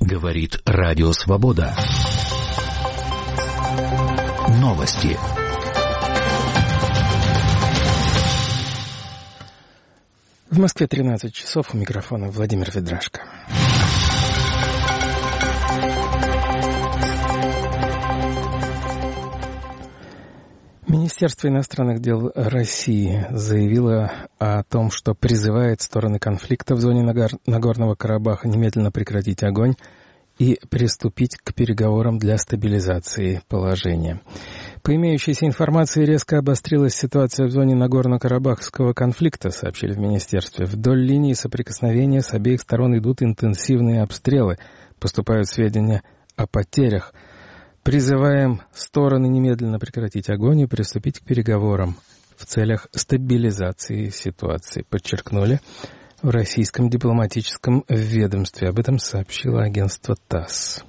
Говорит Радио Свобода. Новости. В Москве 13 часов, у микрофона Владимир Ведрашко. Министерство иностранных дел России заявило о том, что призывает стороны конфликта в зоне Нагорного Карабаха немедленно прекратить огонь и приступить к переговорам для стабилизации положения. По имеющейся информации, резко обострилась ситуация в зоне Нагорно-Карабахского конфликта, сообщили в министерстве. Вдоль линии соприкосновения с обеих сторон идут интенсивные обстрелы, поступают сведения о потерях. Призываем стороны немедленно прекратить огонь и приступить к переговорам в целях стабилизации ситуации, подчеркнули в российском дипломатическом ведомстве. Об этом сообщило агентство ТАСС.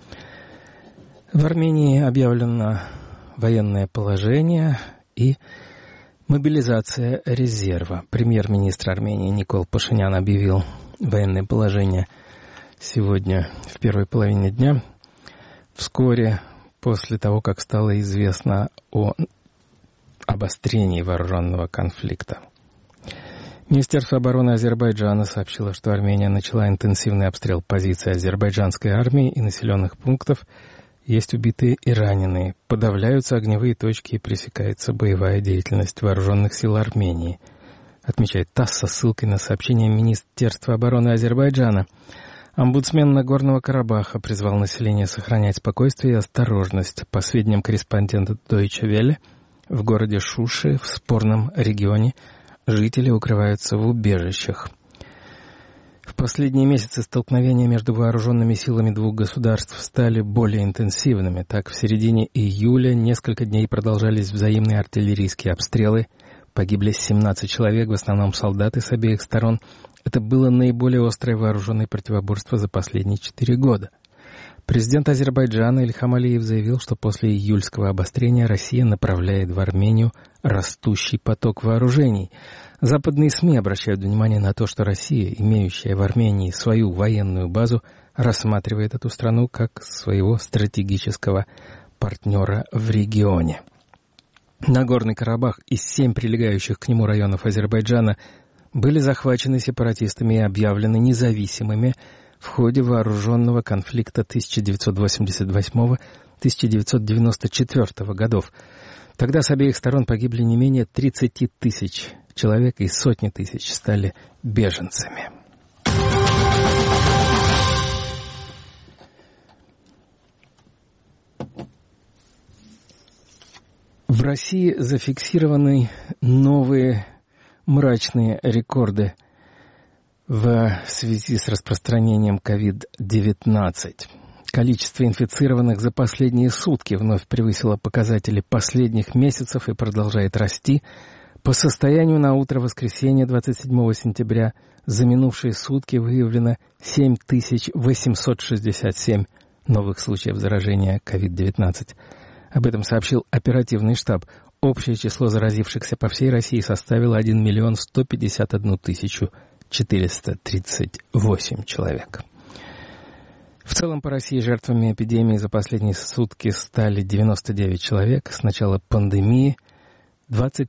В Армении объявлено военное положение и мобилизация резерва. Премьер-министр Армении Никол Пашинян объявил военное положение сегодня в первой половине дня, вскоре после того, как стало известно о обострении вооруженного конфликта. Министерство обороны Азербайджана сообщило, что Армения начала интенсивный обстрел позиций азербайджанской армии и населенных пунктов. Есть убитые и раненые. Подавляются огневые точки и пресекается боевая деятельность вооруженных сил Армении, отмечает ТАСС со ссылкой на сообщение Министерства обороны Азербайджана. Омбудсмен Нагорного Карабаха призвал население сохранять спокойствие и осторожность. По сведениям корреспондента Deutsche Welle, в городе Шуши, в спорном регионе, жители укрываются в убежищах. В последние месяцы столкновения между вооруженными силами двух государств стали более интенсивными. Так, в середине июля несколько дней продолжались взаимные артиллерийские обстрелы. Погибли 17 человек, в основном солдаты с обеих сторон. Это было наиболее острое вооруженное противоборство за последние 4 года. Президент Азербайджана Ильхам Алиев заявил, что после июльского обострения Россия направляет в Армению растущий поток вооружений. Западные СМИ обращают внимание на то, что Россия, имеющая в Армении свою военную базу, рассматривает эту страну как своего стратегического партнера в регионе. Нагорный Карабах и 7 прилегающих к нему районов Азербайджана были захвачены сепаратистами и объявлены независимыми в ходе вооруженного конфликта 1988-1994 годов. Тогда с обеих сторон погибли не менее 30 тысяч человек, и сотни тысяч стали беженцами. В России зафиксированы новые мрачные рекорды в связи с распространением COVID-19. Количество инфицированных за последние сутки вновь превысило показатели последних месяцев и продолжает расти. По состоянию на утро воскресенья 27 сентября за минувшие сутки выявлено 7867 новых случаев заражения COVID-19. Об этом сообщил оперативный штаб. Общее число заразившихся по всей России составило 1 151 438 человек. В целом по России жертвами эпидемии за последние сутки стали 99 человек. С начала пандемии 20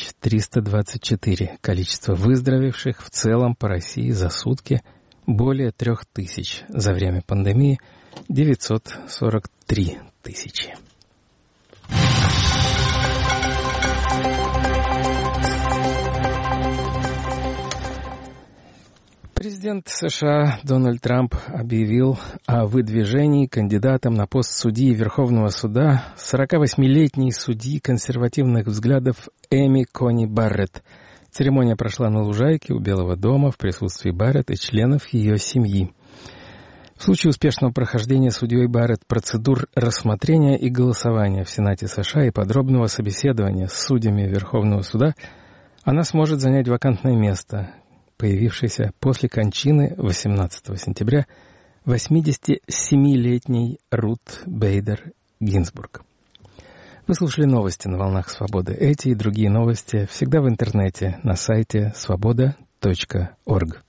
324. Количество выздоровевших в целом по России за сутки более 3000. За время пандемии 943 тысячи. Президент США Дональд Трамп объявил о выдвижении кандидатом на пост судьи Верховного суда 48-летней судьи консервативных взглядов Эми Кони Барретт. Церемония прошла на лужайке у Белого дома в присутствии Барретт и членов ее семьи. В случае успешного прохождения судьей Барретт процедур рассмотрения и голосования в Сенате США и подробного собеседования с судьями Верховного суда, она сможет занять вакантное место, появившийся после кончины 18 сентября 87-летней Рут Бейдер Гинзбург. Вы слушали новости на волнах Свободы. Эти и другие новости всегда в интернете на сайте svoboda.org.